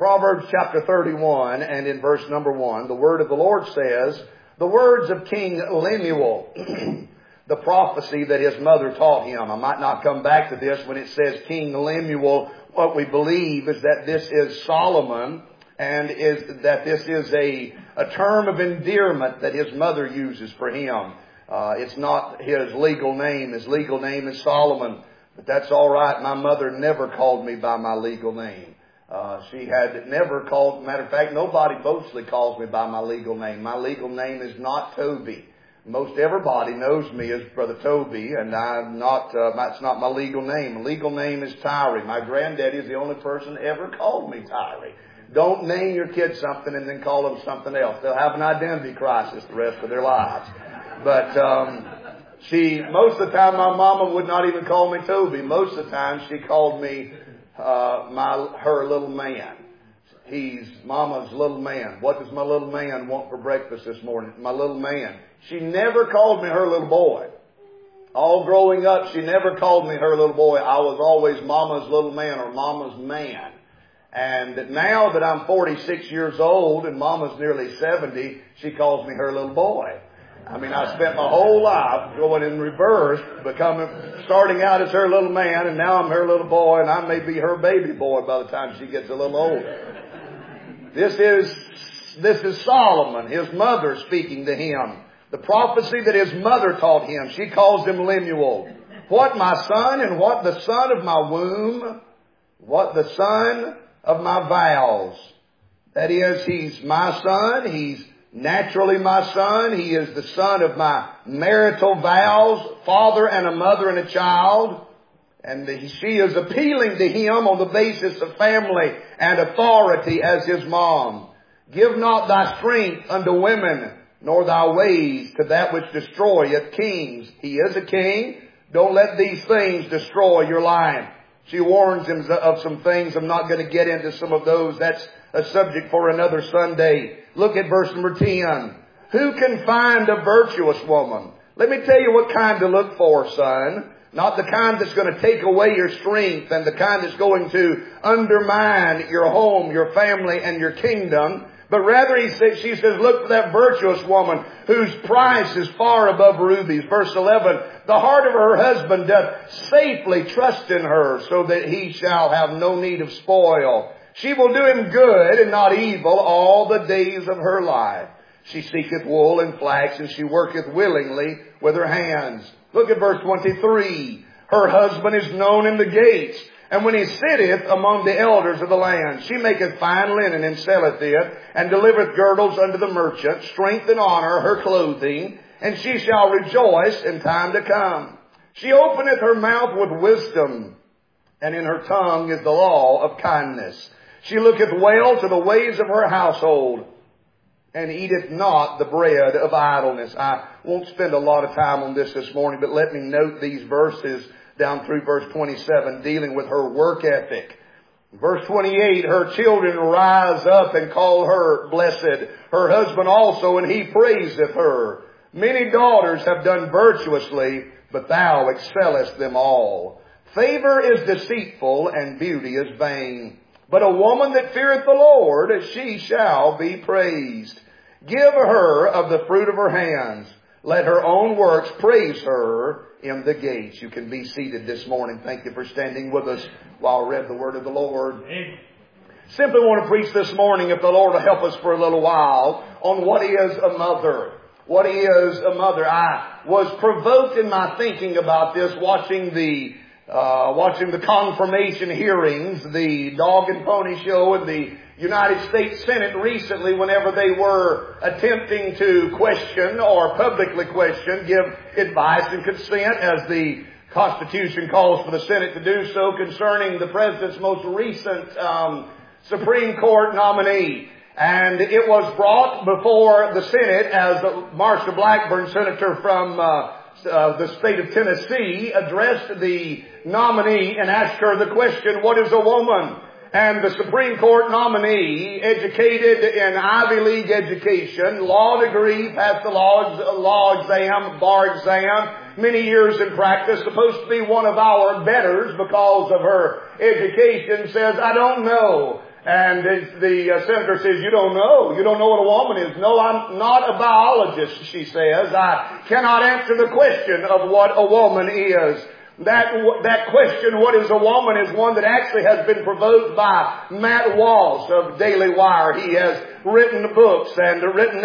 Proverbs chapter 31 and in verse number 1, the word of the Lord says, the words of King Lemuel, the prophecy that his mother taught him. I might not come back to this when it says King Lemuel. What we believe is that this is Solomon and that this is a term of endearment that his mother uses for him. It's not his legal name. His legal name is Solomon. But that's all right. My mother never called me by my legal name. She had never called, matter of fact, nobody mostly calls me by my legal name. My legal name is not Toby. Most everybody knows me as Brother Toby, and I'm not, that's not my legal name. My legal name is Tyree. My granddaddy is the only person ever called me Tyree. Don't name your kids something and then call them something else. They'll have an identity crisis the rest of their lives. But, most of the time my mama would not even call me Toby. Most of the time she called me her little man. He's Mama's little man. What does my little man want for breakfast this morning? My little man. She never called me her little boy. All growing up, she never called me her little boy. I was always Mama's little man or Mama's man. And now that I'm 46 years old and Mama's nearly 70, she calls me her little boy. I mean, I spent my whole life going in reverse, starting out as her little man, and now I'm her little boy, and I may be her baby boy by the time she gets a little older. This is Solomon, his mother, speaking to him. The prophecy that his mother taught him. She calls him Lemuel. What my son, and what the son of my womb, what the son of my vows. That is, he's my son, he's naturally my son. He is the son of my marital vows, father and a mother and a child. And she is appealing to him on the basis of family and authority as his mom. Give not thy strength unto women, nor thy ways to that which destroyeth kings. He is a king. Don't let these things destroy your life. She warns him of some things. I'm not going to get into some of those. That's a subject for another Sunday. Look at verse number 10. Who can find a virtuous woman? Let me tell you what kind to look for, son. Not the kind that's going to take away your strength and the kind that's going to undermine your home, your family, and your kingdom. But rather, she says, look for that virtuous woman whose price is far above rubies. Verse 11, the heart of her husband doth safely trust in her, so that he shall have no need of spoil. She will do him good and not evil all the days of her life. She seeketh wool and flax, and she worketh willingly with her hands. Look at verse 23. Her husband is known in the gates, and when he sitteth among the elders of the land, she maketh fine linen and selleth it, and delivereth girdles unto the merchant, strength and honor her clothing, and she shall rejoice in time to come. She openeth her mouth with wisdom, and in her tongue is the law of kindness. She looketh well to the ways of her household, and eateth not the bread of idleness. I won't spend a lot of time on this morning, but let me note these verses down through verse 27, dealing with her work ethic. Verse 28, her children rise up and call her blessed. Her husband also, and he praiseth her. Many daughters have done virtuously, but thou excellest them all. Favor is deceitful, and beauty is vain. But a woman that feareth the Lord, she shall be praised. Give her of the fruit of her hands. Let her own works praise her in the gates. You can be seated this morning. Thank you for standing with us while I read the word of the Lord. Amen. Simply want to preach this morning, if the Lord will help us for a little while, on what is a mother. What is a mother? I was provoked in my thinking about this watching the confirmation hearings, the dog and pony show in the United States Senate recently, whenever they were attempting to question or publicly question, give advice and consent, as the Constitution calls for the Senate to do so, concerning the President's most recent Supreme Court nominee. And it was brought before the Senate as Marsha Blackburn, senator from the state of Tennessee, addressed the nominee and asked her the question, what is a woman? And the Supreme Court nominee, educated in Ivy League education, law degree, passed the law exam, bar exam, many years in practice, supposed to be one of our betters because of her education, says, I don't know. And the senator says, you don't know. You don't know what a woman is. No, I'm not a biologist, she says. I cannot answer the question of what a woman is. That question, what is a woman, is one that actually has been provoked by Matt Walsh of Daily Wire. He has written books and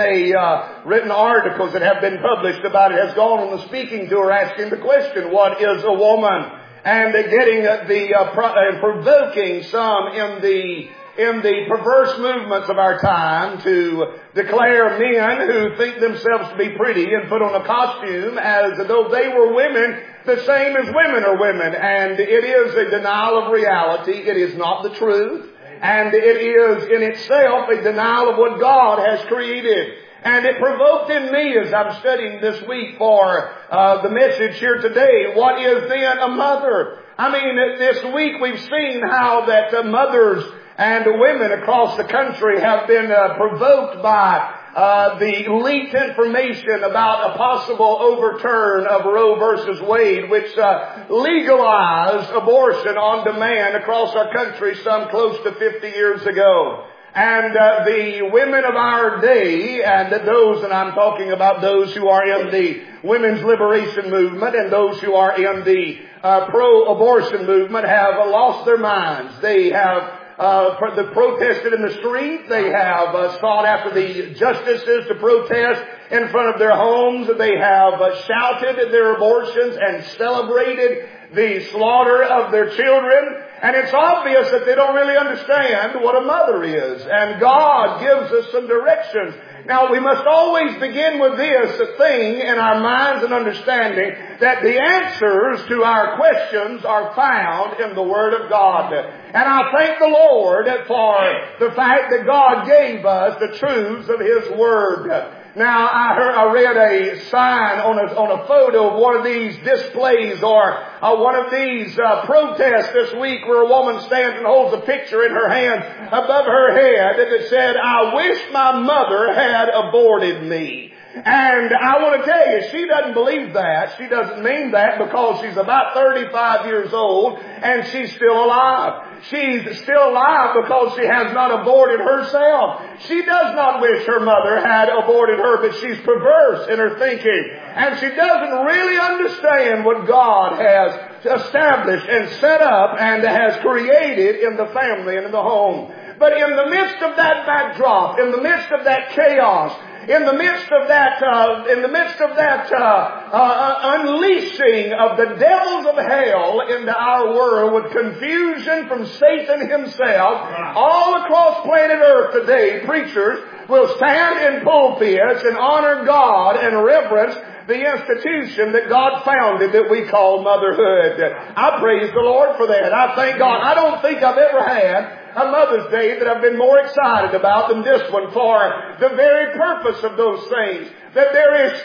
written articles that have been published about it. Has gone on the speaking tour asking the question, what is a woman? And getting and provoking some in the perverse movements of our time to declare men who think themselves to be pretty and put on a costume as though they were women, the same as women are women. And it is a denial of reality. It is not the truth. And it is in itself a denial of what God has created. And it provoked in me as I'm studying this week for the message here today, what is then a mother? I mean, this week we've seen how that mothers and women across the country have been provoked by the leaked information about a possible overturn of Roe versus Wade, which legalized abortion on demand across our country some close to 50 years ago. And the women of our day, and those, and I'm talking about those who are in the women's liberation movement and those who are in the pro-abortion movement, have lost their minds. They have protested in the street. They have sought after the justices to protest in front of their homes. They have shouted their abortions and celebrated the slaughter of their children. And it's obvious that they don't really understand what a mother is. And God gives us some directions. Now, we must always begin with this thing in our minds and understanding that the answers to our questions are found in the Word of God. And I thank the Lord for the fact that God gave us the truths of His Word. Now, I read a sign on a photo of one of these displays or one of these protests this week where a woman stands and holds a picture in her hand above her head that said, I wish my mother had aborted me. And I want to tell you, she doesn't believe that. She doesn't mean that because she's about 35 years old and she's still alive. She's still alive because she has not aborted herself. She does not wish her mother had aborted her, but she's perverse in her thinking. And she doesn't really understand what God has established and set up and has created in the family and in the home. But in the midst of that backdrop, in the midst of that chaos, in the midst of that unleashing of the devils of hell into our world with confusion from Satan himself, all across planet Earth today, preachers will stand in pulpits and honor God and reverence the institution that God founded that we call motherhood. I praise the Lord for that. I thank God. I don't think I've ever had a Mother's Day that I've been more excited about than this one for the very purpose of those things. That there are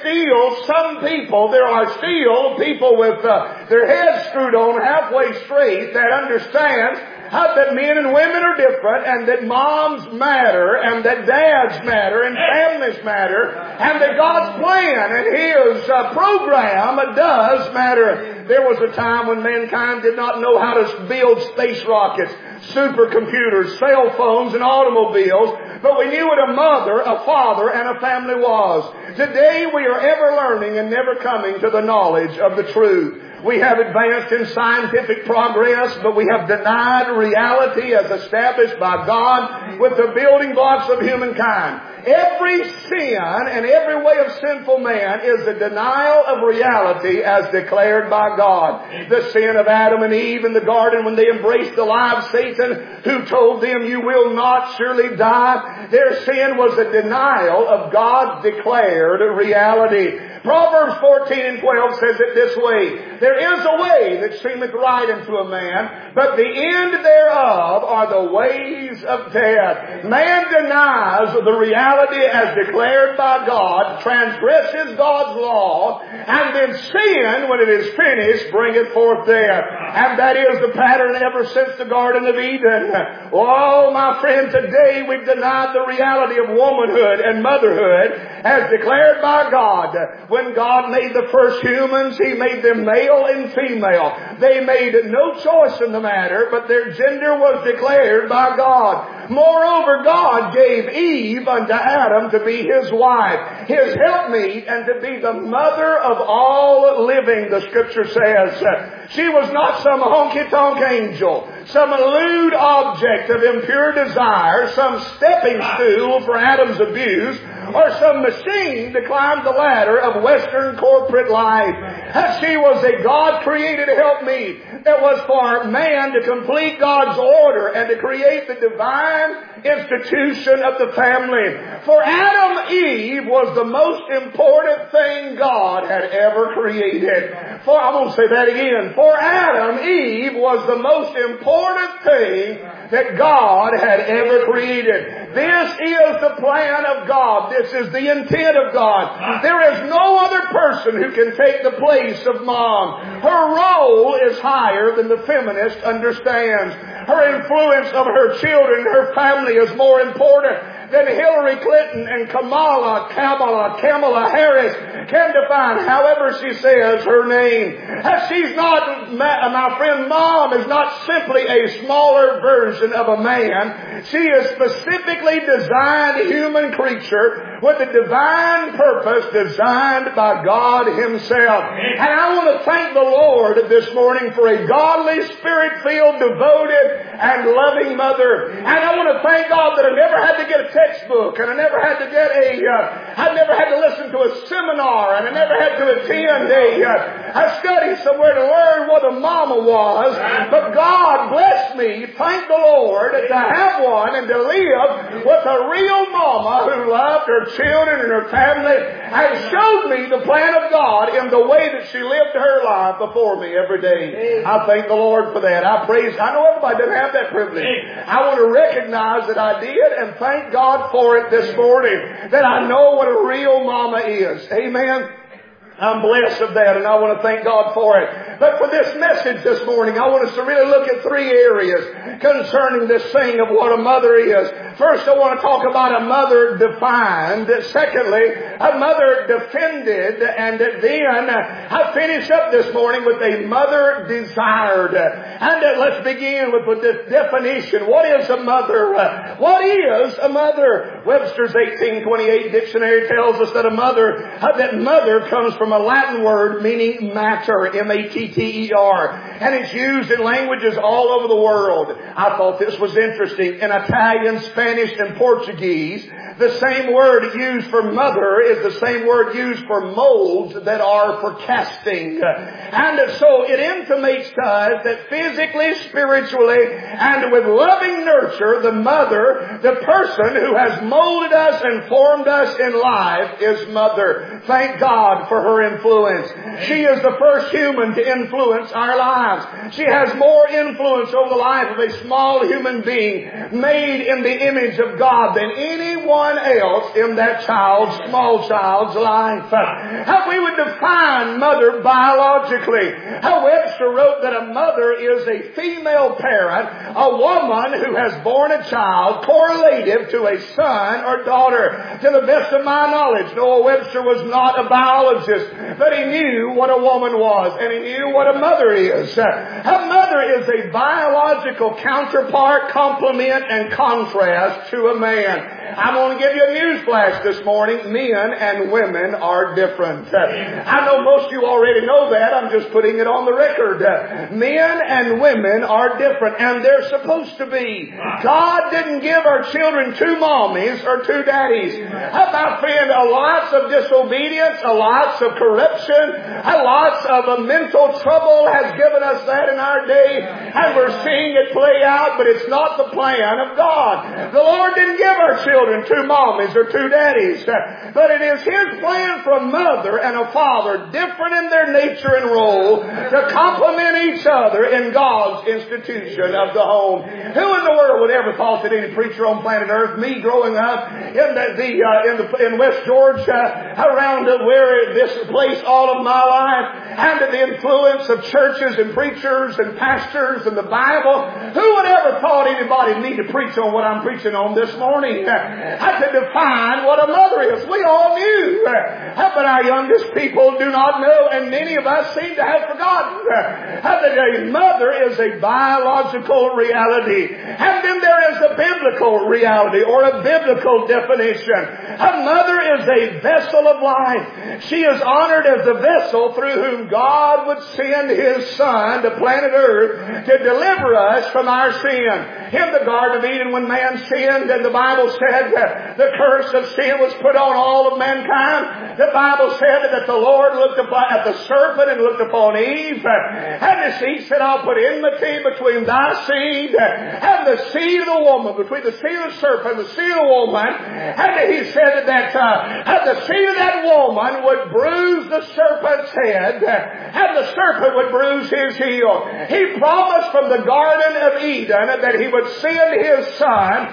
still people with their heads screwed on halfway straight that understand that men and women are different and that moms matter and that dads matter and families matter and that God's plan and His program does matter. There was a time when mankind did not know how to build space rockets, supercomputers, cell phones, and automobiles, but we knew what a mother, a father, and a family was. Today we are ever learning and never coming to the knowledge of the truth. We have advanced in scientific progress, but we have denied reality as established by God with the building blocks of humankind. Every sin and every way of sinful man is a denial of reality as declared by God. The sin of Adam and Eve in the garden when they embraced the lie of Satan who told them you will not surely die. Their sin was a denial of God's declared reality. Proverbs 14 and 12 says it this way, there is a way that seemeth right unto a man, but the end thereof are the ways of death. Man denies the reality as declared by God, transgresses God's law, and then sin, when it is finished, bringeth forth death. And that is the pattern ever since the Garden of Eden. Oh, my friend, today we've denied the reality of womanhood and motherhood as declared by God. When God made the first humans, He made them male and female. They made no choice in the matter, but their gender was declared by God. Moreover, God gave Eve unto Adam to be his wife, his helpmeet, and to be the mother of all living, the Scripture says. She was not some honky-tonk angel, some lewd object of impure desire, some stepping stool for Adam's abuse, or some machine to climb the ladder of Western corporate life. She was a God-created helpmeet that was for man to complete God's order and to create the divine institution of the family. For Adam, Eve was the most important thing God had ever created. I'm going to say that again. For Adam, Eve was the most important thing that God had ever created. This is the plan of God. This is the intent of God. There is no other person who can take the place of mom. Her role is higher than the feminist understands. Her influence of her children, her family is more important than Hillary Clinton and Kamala Harris can define, however she says her name. She's not, my friend, mom is not simply a smaller version of a man. She is specifically designed human creature with a divine purpose designed by God Himself. And I want to thank the Lord this morning for a godly, Spirit-filled, devoted, and loving mother. And I want to thank God that I never had to get a textbook, and I never had to get I never had to listen to a seminar, and I never had to attend a study somewhere to learn what a mama was. But God blessed me, thank the Lord, to have one and to live with a real mama who loved her children and her family and showed me the plan of God in the way that she lived her life before me every day. I thank the Lord for that. I know everybody doesn't have that privilege. I want to recognize that I did and thank God for it this morning, that I know what a real mama is. Amen. I'm blessed of that, and I want to thank God for it. But for this message this morning, I want us to really look at three areas concerning this thing of what a mother is. First, I want to talk about a mother defined. Secondly, a mother defended. And then I finish up this morning with a mother desired. And let's begin with this definition. What is a mother? What is a mother? Webster's 1828 dictionary tells us that that mother comes from a Latin word meaning mater, M-A-T-T-E-R. And it's used in languages all over the world. I thought this was interesting. In Italian, Spanish, and Portuguese, the same word used for mother is the same word used for molds that are for casting. And so it intimates to us that physically, spiritually, and with loving nurture, the mother, the person who has molded us and formed us in life, is mother. Thank God for her influence. She is the first human to influence our lives. She has more influence over the life of a small human being made in the image of God than anyone else in that small child's life. How we would define mother biologically. How Webster wrote that a mother is a female parent, a woman who has born a child correlative to a son or daughter. To the best of my knowledge, Noah Webster was not a biologist, but he knew what a woman was, and he knew what a mother is. A mother is a biological counterpart, complement, and contrast to a man. I'm going to give you a news flash this morning. Men and women are different. I know most of you already know that. I'm just putting it on the record. Men and women are different, and they're supposed to be. God didn't give our children two mommies or two daddies. My friend, lots of disobedience, lots of corruption, lots of mental trouble has given us that in our day, and we're seeing it play out, but it's not the plan of God. The Lord didn't give our children two mommies or two daddies, but it is His plan for a mother and a father, different in their nature and role, to complement each other in God's institution of the home. Who in the world would ever thought that any preacher on planet Earth, me growing up in West Georgia, around where this place all of my life, under the influence of churches and preachers and pastors and the Bible. Who would ever thought anybody needed to preach on what I'm preaching on this morning? I could define what a mother is. We all knew. But our youngest people do not know, and many of us seem to have forgotten that a mother is a biological reality. And then there is a biblical reality, or a biblical definition. A mother is a vessel of life. She is honored as a vessel through whom God would send His Son to planet Earth to deliver us from our sin. In the Garden of Eden, when man sinned, and the Bible said that the curse of sin was put on all of mankind, the Bible said that the Lord looked at the serpent and looked upon Eve, and he said, I'll put enmity between thy seed and the seed of the woman, between the seed of the serpent and the seed of the woman. And he said that the seed of that woman would bruise the serpent's head, and the serpent would bruise his heel. He promised from the Garden of Eden that He would send His Son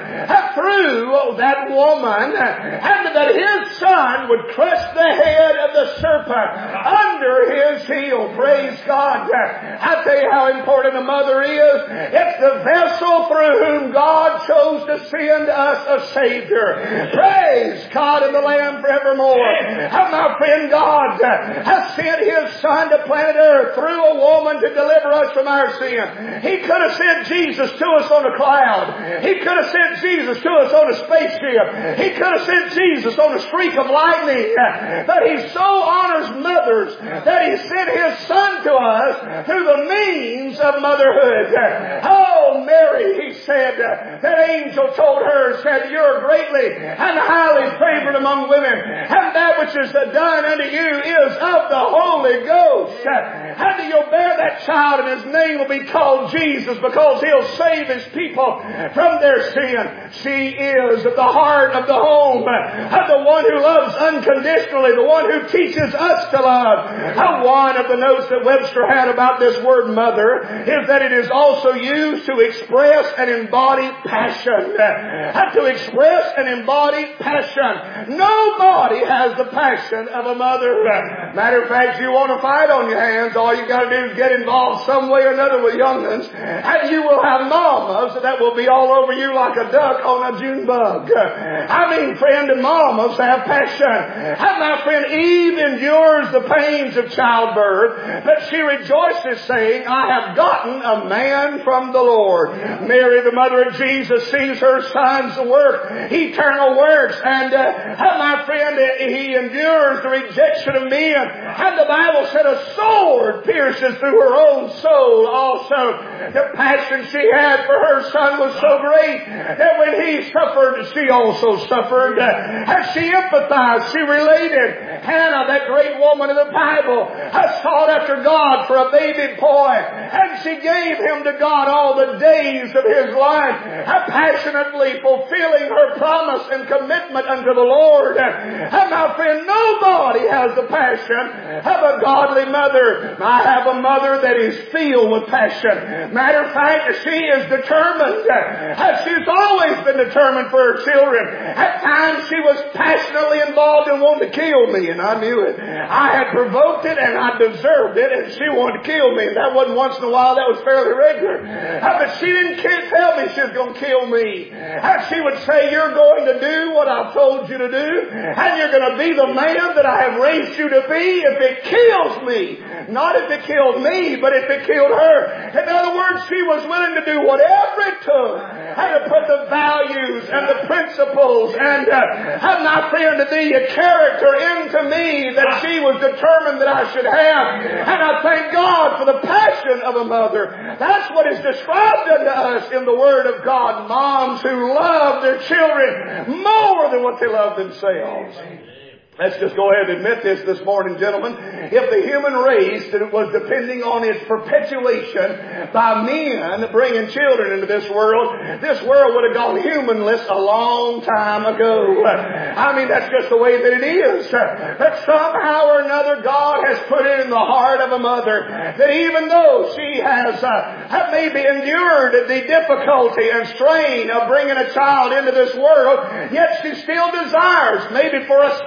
through that woman, and that His Son would crush the head of the serpent under His heel. Praise God. I tell you how important a mother is. It's the vessel through whom God chose to send us a Savior. Praise God and the Lamb forevermore. And my friend, God has sent His Son to planet Earth through a woman to deliver us from our sin. He could have sent Jesus to us on a cloud. He could have sent Jesus to us on a spaceship. He could have sent Jesus on a streak of lightning. But He so honors mothers that He sent His Son to us through the means of motherhood. Oh, Mary, He said, that angel told her, said, you're greatly and highly favored among women, and that which is done unto you is of the Holy Ghost. And you'll bear that child, and His name will be called Jesus, because He'll save His people from their sin. She is at the heart of the home, the one who loves unconditionally, the one who teaches us to love. One of the notes that Webster had about this word mother is that it is also used to express and embody passion. To express and embody passion. Nobody has the passion of a mother. Matter of fact, you want to fight on your hands, all you got to do is get involved some way or another with young'uns, and you will have mamas that will be all over you like a duck on a June bug. I mean, friend, mamas have passion. And my friend, Eve endures the pains of childbirth, but she rejoices, saying, I have gotten a man from the Lord. Mary, the mother of Jesus, sees her Son's work, eternal works, and my friend, He endures the rejection of men. And the Bible said a sword pierces through her own soul also. The passion she had for her Son was so great that when He suffered, she also suffered. And she empathized, she related. Hannah, that great woman of the Bible, sought after God for a baby boy, and she gave him to God all the days of his life, passionately fulfilling her promise and commitment unto the Lord. And my friend, nobody has the passion of a godly mother. I have a mother that is filled with passion. Matter of fact, she is determined. She's always been determined for her children. At times she was passionately involved in wanting to kill me, and I knew it. I had provoked it, and I deserved it, and she wanted to kill me. And that wasn't once in a while, that was fairly regular. But she didn't tell me she was going to kill me. She would say, you're going to do what I've told you to do, and you're going to be the man that I have raised you to be if it kills me. Not if it killed me, but if it killed her. In other words, she was willing to do whatever it took, and to put the values and the principles and my friend, to be a character into me that she was determined that I should have. And I thank God for the passion of a mother. That's what is described unto us in the Word of God. Moms who love their children more than what they love themselves. Let's just go ahead and admit this morning, gentlemen. If the human race was depending on its perpetuation by men bringing children into this world would have gone humanless a long time ago. I mean, that's just the way that it is. But somehow or another, God has put it in the heart of a mother that even though she has maybe endured the difficulty and strain of bringing a child into this world, yet she still desires, maybe for a second,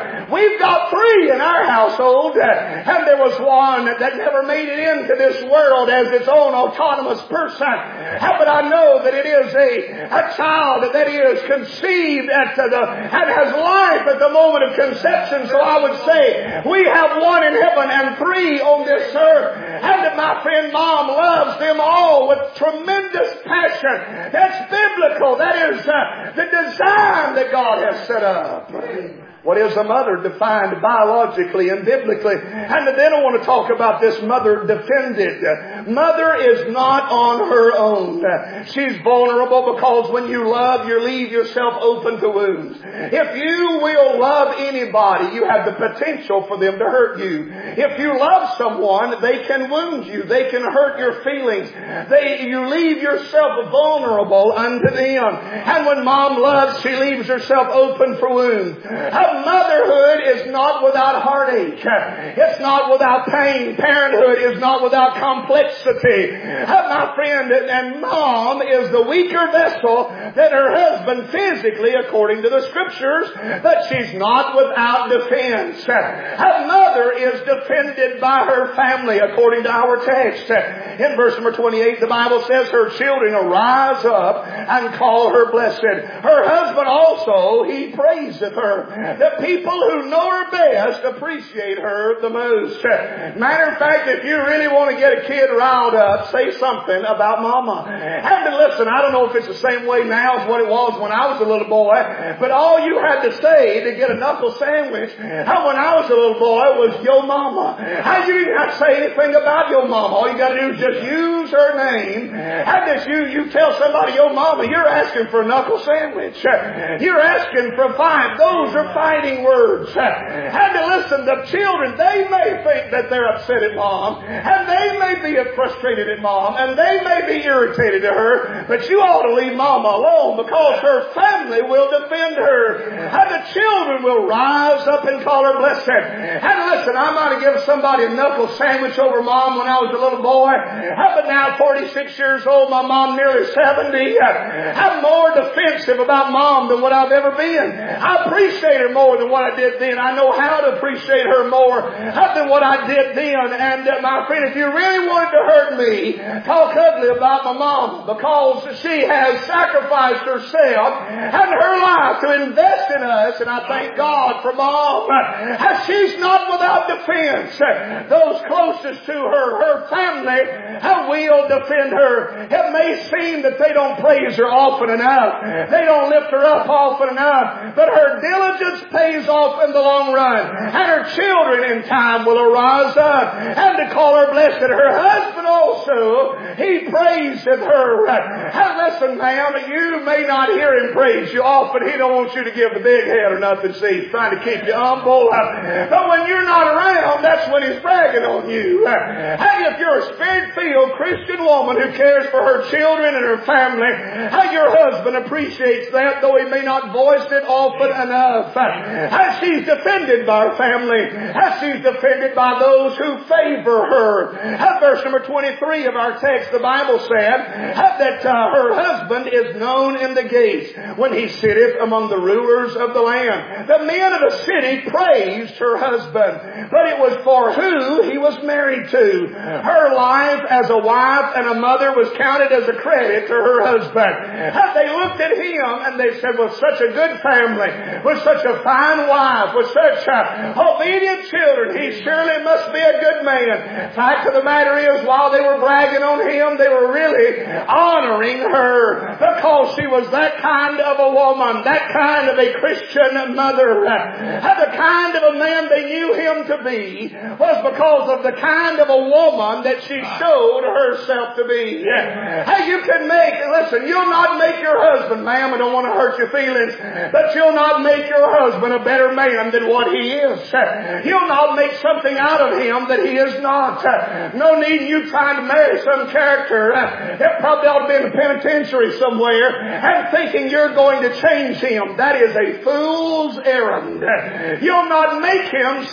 We've got 3 in our household, and there was one that never made it into this world as its own autonomous person. But I know that it is a child that is conceived and has life at the moment of conception. So I would say we have 1 in heaven and 3 on this earth. And that my friend Mom loves them all with tremendous passion. That's biblical. That is the design that God has set up. What is a mother defined biologically and biblically? And then I want to talk about this mother defended. Mother is not on her own. She's vulnerable because when you love, you leave yourself open to wounds. If you will love anybody, you have the potential for them to hurt you. If you love someone, they can wound you. They can hurt your feelings. You leave yourself vulnerable unto them. And when Mom loves, she leaves herself open for wounds. Motherhood is not without heartache. It's not without pain. Parenthood is not without complexity. My friend, and Mom is the weaker vessel than her husband physically, according to the Scriptures, but she's not without defense. Her mother is defended by her family, according to our text. In verse number 28, the Bible says, her children arise up and call her blessed. Her husband also, he praiseth her. The people who know her best appreciate her the most. Matter of fact, if you really want to get a kid riled up, say something about Mama. And listen, I don't know if it's the same way now as what it was when I was a little boy, but all you had to say to get a knuckle sandwich, how when I was a little boy, was Yo Mama. How you didn't have to say anything about Yo Mama. All you got to do is just use her name. And if you tell somebody Yo Mama, you're asking for a knuckle sandwich. You're asking for 5. Those are fighting words. And listen, the children, they may think that they're upset at Mom, and they may be frustrated at Mom, and they may be irritated to her, but you ought to leave Mama alone because her family will defend her. And the children will rise up and call her blessed. And listen, I might have given somebody a knuckle sandwich over Mom when I was a little boy, but now 46 years old, my mom nearly 70. I'm more defensive about Mom than what I've ever been. I appreciate her more than what I did then. I know how to appreciate her more than what I did then. And my friend, if you really wanted to hurt me, talk ugly about my mom, because she has sacrificed herself and her life to invest in us. And I thank God for Mom. She's not without defense. Those closest to her family, will defend her. It may seem that they don't praise her often enough. They don't lift her up often enough. But her diligence pays off in the long run. And her children in time will arise up and to call her blessed. Her husband also, he praiseth her. And listen, ma'am, you may not hear him praise you often. He don't want you to give the big head or nothing. See, he's trying to keep you humble. But when you're not around, that's when he's bragging on you. And if you're a Spirit-filled Christian woman who cares for her children and her family, how your husband appreciates that, though he may not voice it often enough. As she's defended by her family, as she's defended by those who favor her. Verse number 23 of our text, the Bible said that her husband is known in the gates when he sitteth among the rulers of the land. The men of the city praised her husband, but it was for who he was married to. Her life as a wife and a mother was counted as a credit to her husband. They looked at him and they said, with such a good family, with such a fine wife, with such obedient children, he surely must be a good man. Fact of the matter is, while they were bragging on him, they were really honoring her because she was that kind of a woman, that kind of a Christian mother. The kind of a man they knew him to be was because of the kind of a woman that she showed herself to be. Hey, you can listen, you'll not make your husband, ma'am, I don't want to hurt your feelings, but you'll not make your husband a better man than what he is. You'll not make something out of him that he is not. No need in you trying to marry some character that probably ought to be in the penitentiary somewhere and thinking you're going to change him. That is a fool's errand. You'll not make him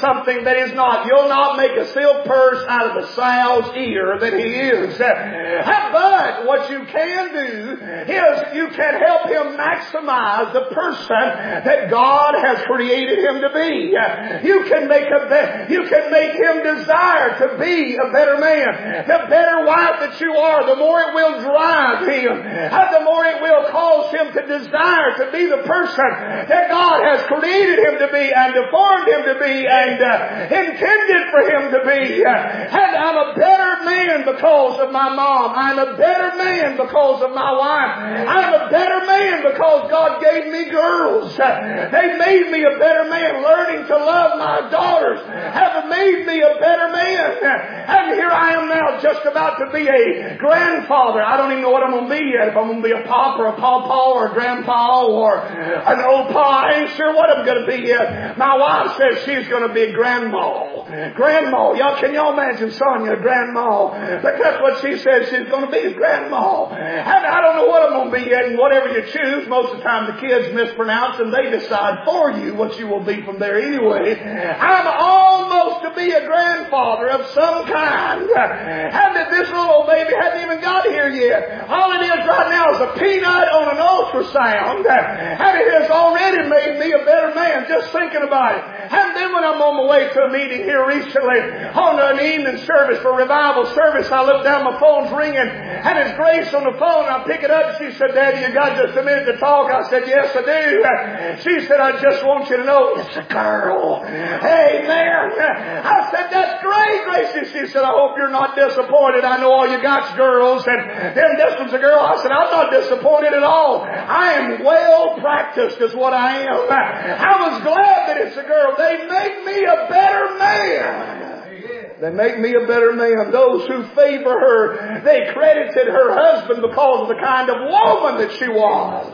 something that is not. You'll not make a silk purse out of a sow's ear that he is. But what you can do is you can help him maximize the person that God has created him to be. You can make him desire to be a better man. The better wife that you are, the more it will drive him. The more it will cause him to desire to be the person that God has created him to be and formed him to be and intended for him to be. And I'm a better man because of my mom. I'm a better man because of my wife. I'm a better man because God gave me girls. They made me a better man. Learning to love my daughters have made me a better man. And here I am now just about to be a grandfather. I don't even know what I'm going to be yet. If I'm going to be a pop or a pawpaw or a grandpa or an old pa, I ain't sure what I'm going to be yet. My wife says she's going to be a grandma. Grandma. Can y'all imagine Sonia, grandma? But that's what she says she's going to be, a grandma. And I don't know what I'm going to be yet. And whatever you choose, most of the time the kids mispronounce and they decide for you what you will be from there anyway. I'm almost to be a grandfather of some kind. And that this little baby hasn't even got here yet. All it is right now is a peanut on an ultrasound. And it has already made me a better man just thinking about it. And then when I'm on my way to a meeting here recently, on an evening service for revival service, I look down, my phone's ringing, and it's Grace on the phone. I pick it up. She said, Daddy, you got just a minute to talk? I said, yes, I do. She said, I just want you to know it's a girl. Amen. I said, that's great, Gracie. She said, I hope you're not disappointed. I know all you got's girls, and then this one's a girl. I said, I'm not disappointed at all. I am well practiced is what I am. I was glad that it's a girl. They make me a better man. They make me a better man. Those who favor her, they credited her husband because of the kind of woman that she was.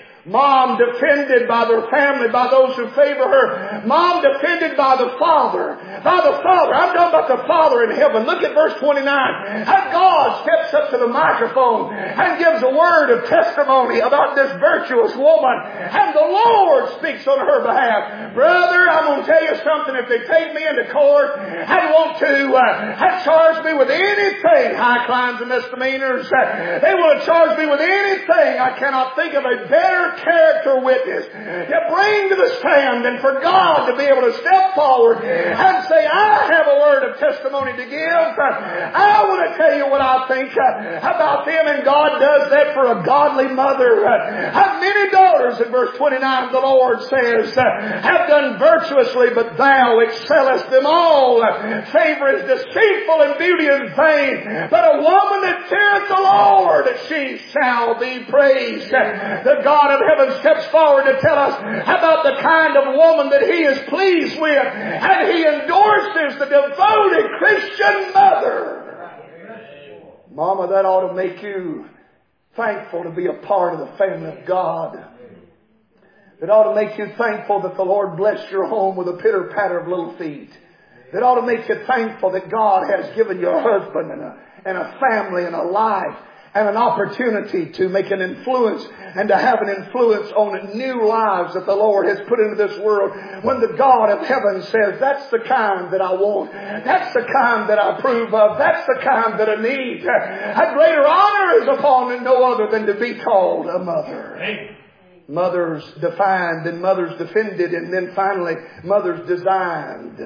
Mom defended by their family, by those who favor her. Mom defended by the Father. By the Father. I'm talking about the Father in heaven. Look at verse 29. And God steps up to the microphone and gives a word of testimony about this virtuous woman. And the Lord speaks on her behalf. Brother, I'm going to tell you something. If they take me into court and want to charge me with anything, high crimes and misdemeanors, they want to charge me with anything. I cannot think of a better character witness to bring to the stand and for God to be able to step forward and say, I have a word of testimony to give. I want to tell you what I think about them, and God does that for a godly mother. How many daughters, in verse 29, the Lord says, have done virtuously, but thou excellest them all. Favor is deceitful and beauty is vain, but a woman that feareth the Lord, she shall be praised. The God of heaven steps forward to tell us about the kind of woman that He is pleased with, and He endorses the devoted Christian mother. Mama, that ought to make you thankful to be a part of the family of God. It ought to make you thankful that the Lord blessed your home with a pitter-patter of little feet. It ought to make you thankful that God has given you a husband and a family and a life and an opportunity to make an influence and to have an influence on new lives that the Lord has put into this world. When the God of heaven says, that's the kind that I want, that's the kind that I approve of, that's the kind that I need, a greater honor is upon no other than to be called a mother. Mothers defined, and mothers defended, and then finally mothers desired.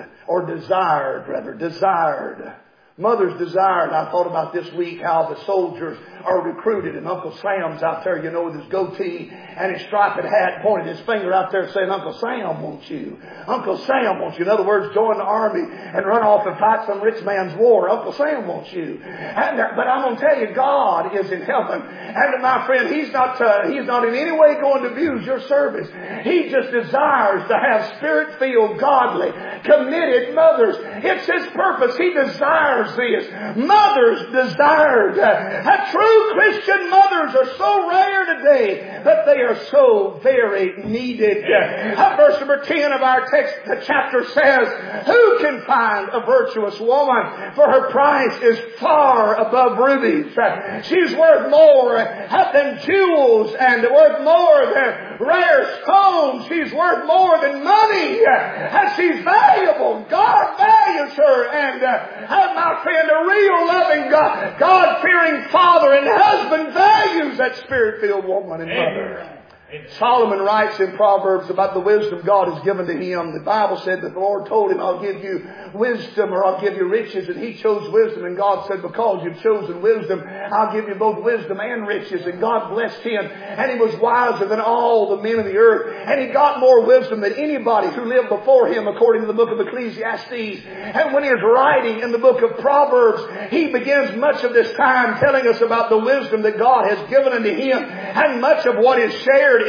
Mothers desired. I thought about this week how the soldiers are recruited, and Uncle Sam's out there, with his goatee and his striped hat, pointing his finger out there saying, Uncle Sam wants you. Uncle Sam wants you. In other words, join the army and run off and fight some rich man's war. Uncle Sam wants you. But I'm going to tell you, God is in heaven. And my friend, He's not in any way going to abuse your service. He just desires to have Spirit-filled, godly, committed mothers. It's His purpose. He desires this. Mothers desired. True Christian mothers are so rare today, but they are so very needed. Verse number 10 of our text, the chapter says, who can find a virtuous woman? For her price is far above rubies. She's worth more than jewels and worth more than rare stones. home. She's worth more than money. And she's valuable. God values her. And my friend, a real loving God-fearing father and husband values that Spirit-filled woman and mother. Solomon writes in Proverbs about the wisdom God has given to him. The Bible said that the Lord told him, I'll give you wisdom or I'll give you riches. And he chose wisdom. And God said, because you've chosen wisdom, I'll give you both wisdom and riches. And God blessed him. And he was wiser than all the men of the earth. And he got more wisdom than anybody who lived before him, according to the book of Ecclesiastes. And when he is writing in the book of Proverbs, he begins much of this time telling us about the wisdom that God has given unto him. And much of what is shared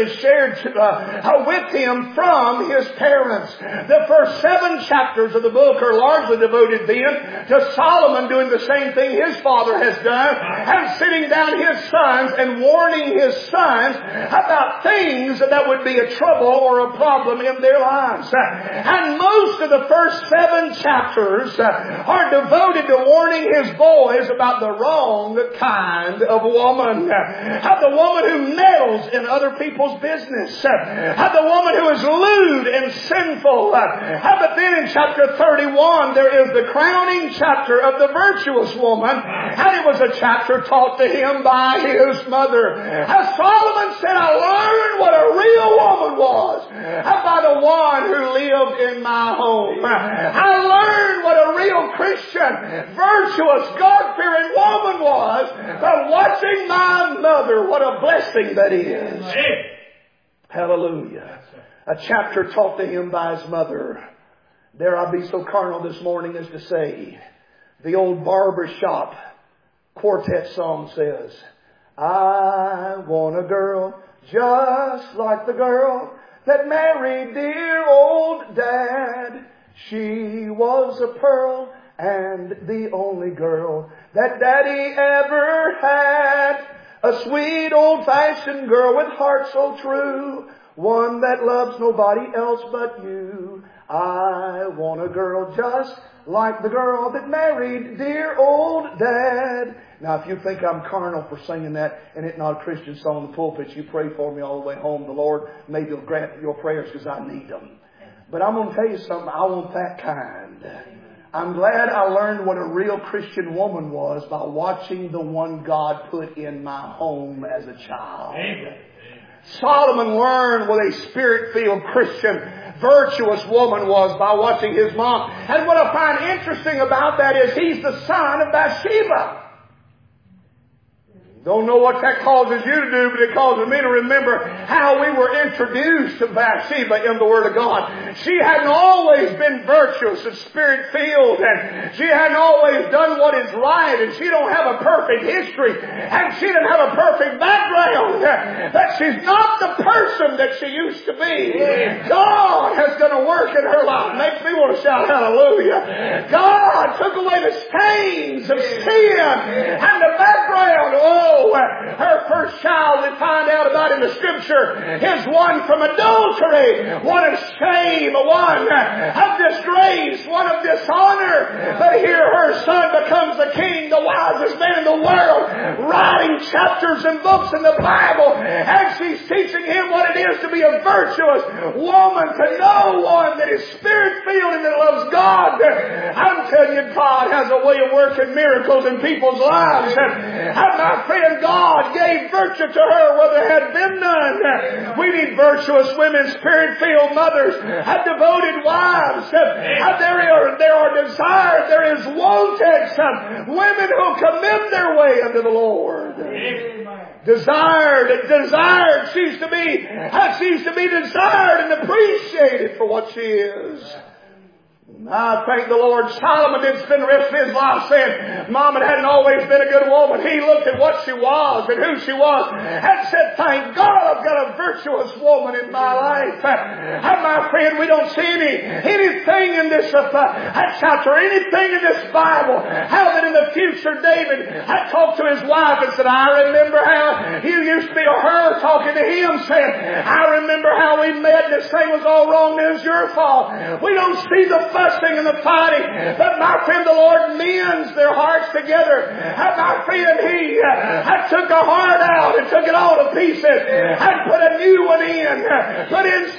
with him from his parents. The first 7 chapters of the book are largely devoted then to Solomon doing the same thing his father has done and sitting down his sons and warning his sons about things that would be a trouble or a problem in their lives. And most of the first 7 chapters are devoted to warning his boys about the wrong kind of woman. The woman who meddles in other people's business. The woman who is lewd and sinful. But then in chapter 31 there is the crowning chapter of the virtuous woman, and it was a chapter taught to him by his mother. As Solomon said, I learned what a real woman was by the one who lived in my home. I learned what a real Christian, virtuous, God-fearing woman was by watching my mother. What a blessing that is. Hallelujah. A chapter taught to him by his mother. Dare I be so carnal this morning as to say, the old barbershop quartet song says, I want a girl just like the girl that married dear old Dad. She was a pearl and the only girl that Daddy ever had. A sweet old-fashioned girl with heart so true, one that loves nobody else but you. I want a girl just like the girl that married dear old Dad. Now, if you think I'm carnal for singing that and it's not a Christian song in the pulpit, you pray for me all the way home. The Lord, maybe He'll grant your prayers because I need them. But I'm going to tell you something. I want that kind. I'm glad I learned what a real Christian woman was by watching the one God put in my home as a child. Amen. Solomon learned what a Spirit-filled Christian, virtuous woman was by watching his mom. And what I find interesting about that is he's the son of Bathsheba. Don't know what that causes you to do, but it causes me to remember how we were introduced to Bathsheba in the Word of God. She hadn't always been virtuous and Spirit-filled, and she hadn't always done what is right, and she don't have a perfect history, and she didn't have a perfect background. That she's not the person that she used to be. God has done a work in her life. Makes me want to shout hallelujah. God took away the stains of sin and the background. Her first child, we find out about in the Scripture, is one from adultery, one of shame, one of disgrace, one of dishonor. But here her son becomes the king, the wisest man in the world, writing chapters and books in the Bible, and she's teaching him what it is to be a virtuous woman, to know one that is Spirit-filled and that loves God. I'm telling you, God has a way of working miracles in people's lives. And my friend, God gave virtue to her where there had been none. We need virtuous women, Spirit-filled mothers, devoted wives. There are desired, there is wanted women who commit their way unto the Lord. Desired. She's to be desired and appreciated for what she is. I thank the Lord. Solomon didn't spend the rest of his life saying Mama hadn't always been a good woman. He looked at what she was and who she was and said, thank God I've got a virtuous woman in my life. And my friend, we don't see anything in this chapter, anything in this Bible, how that in the future David had talked to his wife and said, I remember how you used to be, or her talking to him saying, I remember how we met and this thing was all wrong and it was your fault. We don't see the fussing and the fighting. But my friend, the Lord mends their hearts together. And my friend, He took a heart out and took it all to pieces and put a new one in. Put in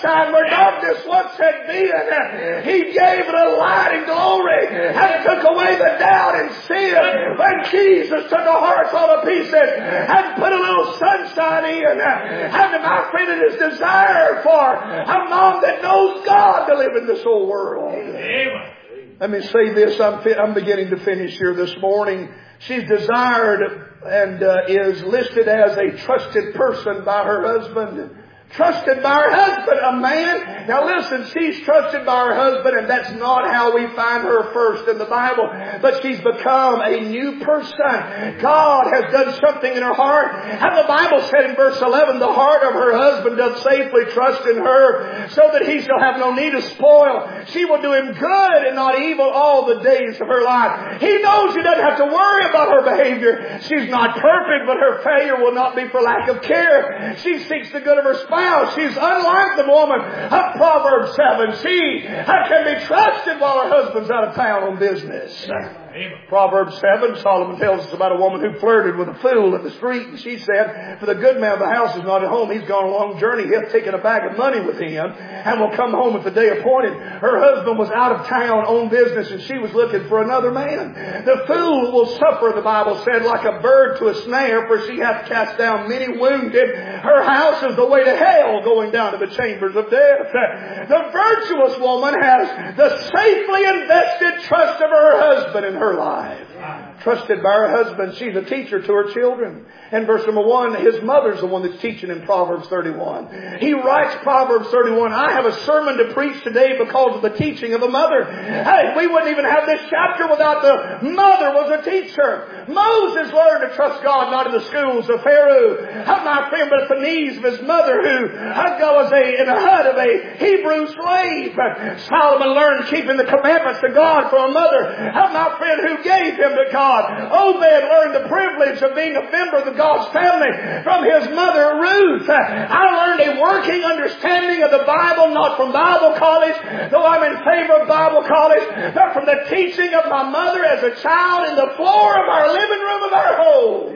sunshine where darkness once had been. He gave it a light and glory and took away the doubt and sin. When Jesus took a heart full of pieces and put a little sunshine in. And my friend, it is desire for a mom that knows God to live in this old world. Amen. Let me say this. I'm beginning to finish here this morning. She's desired and is listed as a trusted person by her husband. Trusted by her husband, a man. Now listen, she's trusted by her husband, and that's not how we find her first in the Bible. But she's become a new person. God has done something in her heart. And the Bible said in verse 11, the heart of her husband doth safely trust in her, so that he shall have no need of spoil. She will do him good and not evil all the days of her life. He knows he doesn't have to worry about her behavior. She's not perfect, but her failure will not be for lack of care. She seeks the good of her spouse. She's unlike the woman of Proverbs 7. She can be trusted while her husband's out of town on business. Proverbs 7, Solomon tells us about a woman who flirted with a fool in the street, and she said, for the good man of the house is not at home. He's gone a long journey. He hath taken a bag of money with him and will come home at the day appointed. Her husband was out of town on business, and she was looking for another man. The fool will suffer, the Bible said, like a bird to a snare, for she hath cast down many wounded. Her house is the way to hell, going down to the chambers of death. The virtuous woman has the safely invested trust of her husband in her life. Trusted by her husband. She's a teacher to her children. And verse number 1, his mother's the one that's teaching in Proverbs 31. He writes Proverbs 31, I have a sermon to preach today because of the teaching of a mother. Hey, we wouldn't even have this chapter without the mother was a teacher. Moses learned to trust God not in the schools of Pharaoh, my friend, but at the knees of his mother, who was in the hut of a Hebrew slave. Solomon learned keeping the commandments of God from a mother, my friend, who gave him to God. Obed learned the privilege of being a member of the God's family from his mother Ruth. I learned a working understanding of the Bible, not from Bible college, though I'm in favor of Bible college, but from the teaching of my mother as a child in the floor of our living room of our home.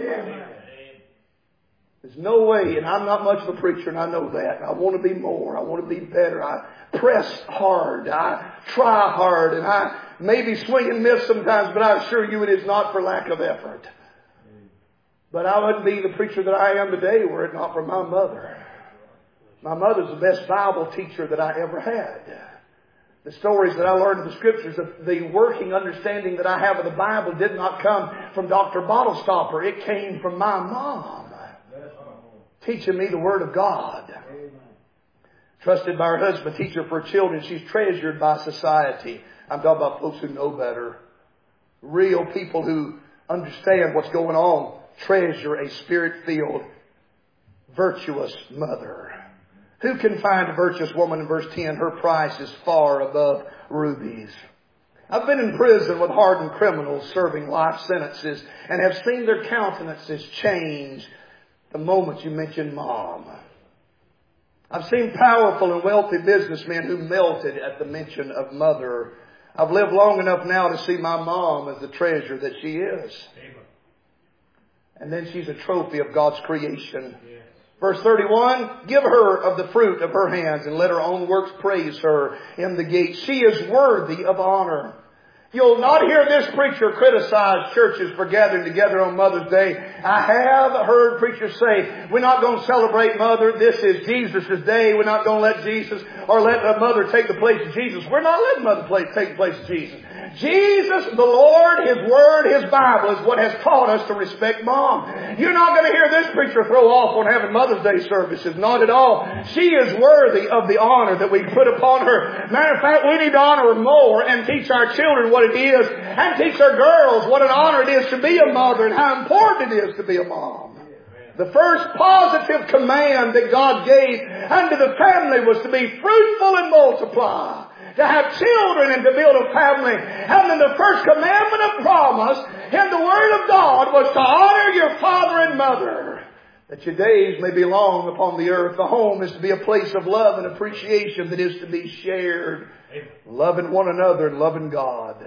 There's no way, and I'm not much of a preacher, and I know that. I want to be more. I want to be better. I press hard. I try hard, and I maybe swing and miss sometimes, but I assure you it is not for lack of effort. But I wouldn't be the preacher that I am today were it not for my mother. My mother's the best Bible teacher that I ever had. The stories that I learned in the Scriptures, the working understanding that I have of the Bible did not come from Dr. Bottle Stopper. It came from my mom, teaching me the Word of God. Trusted by her husband, teacher for her children. She's treasured by society. I'm talking about folks who know better. Real people who understand what's going on. Treasure a Spirit-filled, virtuous mother. Who can find a virtuous woman? In verse 10, her price is far above rubies. I've been in prison with hardened criminals serving life sentences and have seen their countenances change the moment you mention Mom. I've seen powerful and wealthy businessmen who melted at the mention of Mother. I've lived long enough now to see my mom as the treasure that she is. And then she's a trophy of God's creation. Yes. Verse 31, give her of the fruit of her hands and let her own works praise her in the gate. She is worthy of honor. You'll not hear this preacher criticize churches for gathering together on Mother's Day. I have heard preachers say, we're not going to celebrate Mother. This is Jesus' day. We're not going to let Jesus or let a mother take the place of Jesus. We're not letting Mother take the place of Jesus. Jesus, the Lord, His Word, His Bible is what has taught us to respect Mom. You're not going to hear this preacher throw off on having Mother's Day services. Not at all. She is worthy of the honor that we put upon her. Matter of fact, we need to honor her more and teach our children what it is and teach our girls what an honor it is to be a mother and how important it is to be a mom. The first positive command that God gave unto the family was to be fruitful and multiply. To have children and to build a family. And then the first commandment of promise in the Word of God was to honor your father and mother, that your days may be long upon the earth. The home is to be a place of love and appreciation that is to be shared. Loving one another and loving God.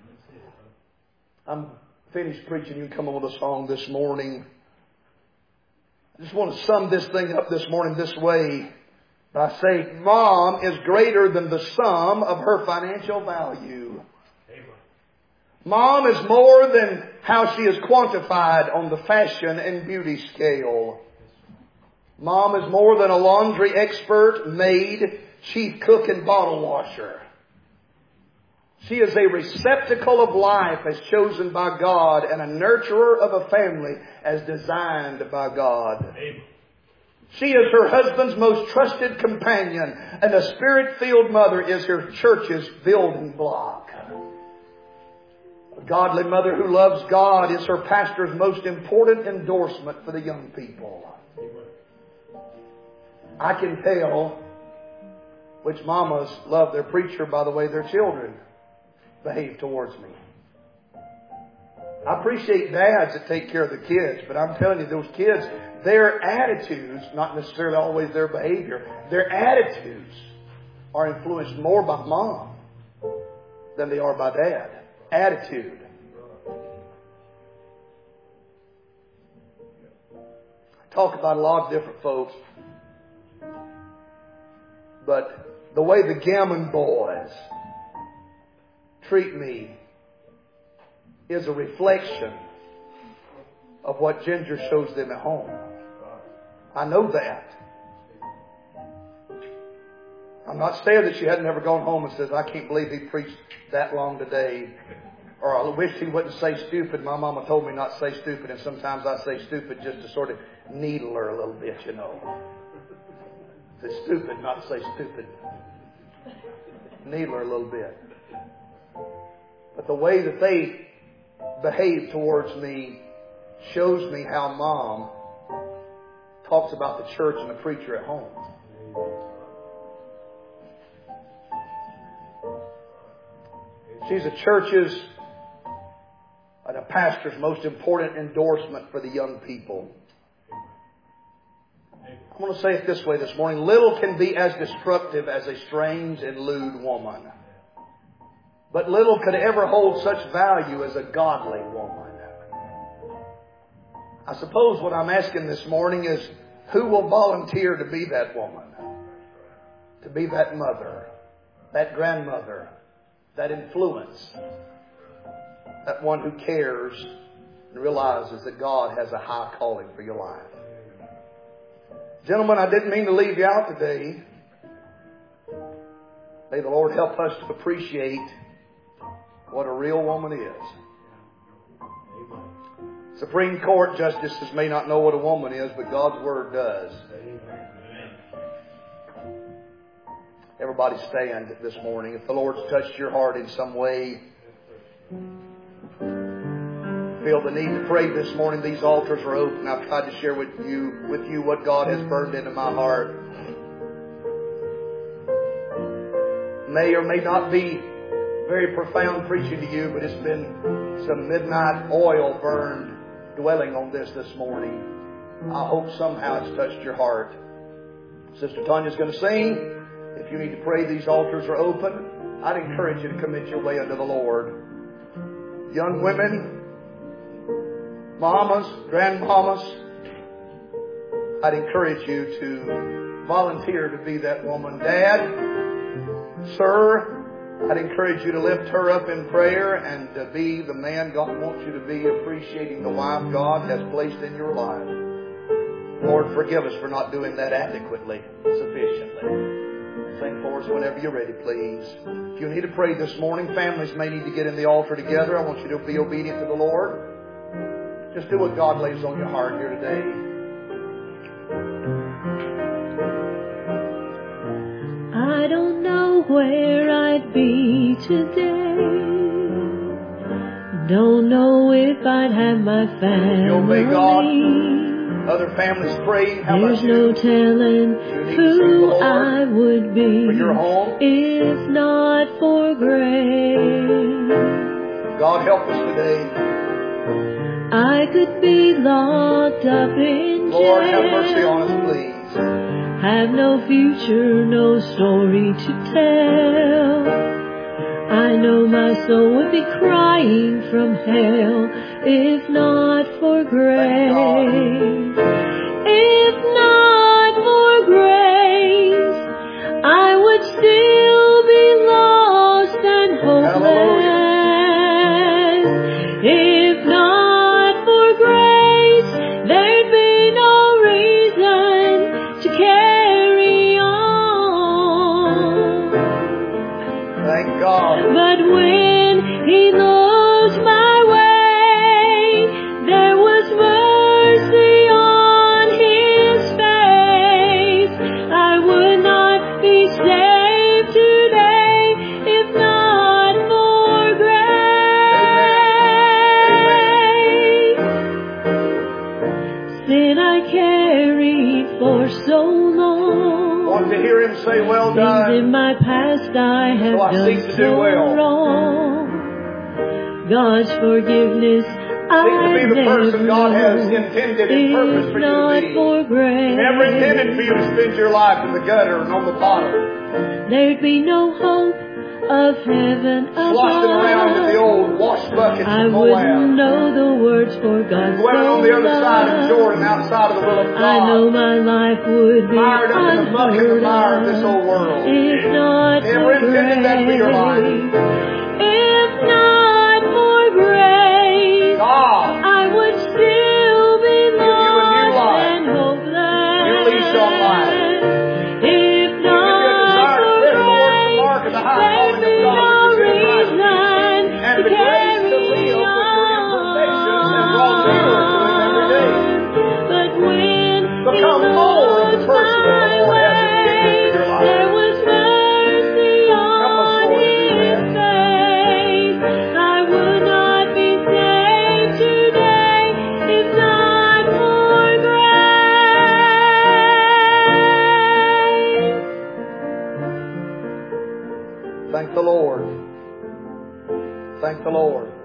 I'm finished preaching. You can come on with a song this morning. I just want to sum this thing up this morning this way. by saying Mom is greater than the sum of her financial value. Mom is more than how she is quantified on the fashion and beauty scale. Mom is more than a laundry expert, maid, chief cook, and bottle washer. She is a receptacle of life as chosen by God and a nurturer of a family as designed by God. Amen. She is her husband's most trusted companion, and a Spirit-filled mother is her church's building block. A godly mother who loves God is her pastor's most important endorsement for the young people. I can tell which mamas love their preacher by the way their children behave towards me. I appreciate dads that take care of the kids, but I'm telling you, those kids, their attitudes, not necessarily always their behavior, their attitudes are influenced more by mom than they are by dad. Attitude. I talk about a lot of different folks, but the way the Gammon boys treat me is a reflection of what Ginger shows them at home. I know that. I'm not saying that she had never gone home and says, I can't believe he preached that long today. Or I wish he wouldn't say stupid. My mama told me not to say stupid, and sometimes I say stupid just to sort of needle her a little bit, you know. Say stupid, not to say stupid. Needle her a little bit. But the way that they behave towards me shows me how mom talks about the church and the preacher at home. She's a church's and a pastor's most important endorsement for the young people. I'm going to say it this way this morning. Little can be as destructive as a strange and lewd woman. But little could ever hold such value as a godly woman. I suppose what I'm asking this morning is, who will volunteer to be that woman? To be that mother, that grandmother, that influence, that one who cares and realizes that God has a high calling for your life. Gentlemen, I didn't mean to leave you out today. May the Lord help us to appreciate what a real woman is. Supreme Court justices may not know what a woman is, but God's Word does. Everybody stand this morning. If the Lord's touched your heart in some way, feel the need to pray this morning, these altars are open. I've tried to share with you what God has burned into my heart. May or may not be very profound preaching to you, but it's been some midnight oil burned dwelling on this morning. I hope somehow it's touched your heart. Sister Tanya's going to sing. If you need to pray, these altars are open. I'd encourage you to commit your way unto the Lord. Young women, mamas, grandmamas, I'd encourage you to volunteer to be that woman. Dad, sir, I'd encourage you to lift her up in prayer and to be the man God wants you to be, appreciating the wife God has placed in your life. Lord, forgive us for not doing that adequately, sufficiently. Sing for us whenever you're ready, please. If you need to pray this morning, families may need to get in the altar together. I want you to be obedient to the Lord. Just do what God lays on your heart here today. I don't know where I'd be today. Don't know if I'd have my family. You obey God. Other families praying. How There's about you? no telling who I would be For your home. if not for grace. God help us today. I could be locked up in jail. Lord, have mercy on us, please. Have no future, no story to tell. I know my soul would be crying from hell if not for grace. If not for grace, Things in my past I have So I seek done to so do well. wrong. God's forgiveness Seek to I've be the never person God has known. intended and purposed If for you to not be. for grace, He never intended for you to spend your life in the gutter and on the bottom, there'd be no hope of heaven sloshing around in the above. old wash buckets I of wouldn't Moab, know the words for God's dwelling on the other side of love. Jordan, outside of the will of I know God, my life would be mired up in the muck and the unheard mire of this of old world. if not Never for intended that to be your life. grace. If not for grace, God, I would still be you a new lost life. and hopeless. New lease on life. If Give you a not desire to for press towards the grace, mark of the high there'd calling be of God no which is in Christ reason Jesus. And to the grace to carry live with your imperfections and draw nearer to Him every day. on. But when Become He more the looked person that the my Lord has way, intended for your life. there was mercy Help us, on Lord, to do His face. I would not be saved today if not for grace. Thank the Lord. Thank the Lord.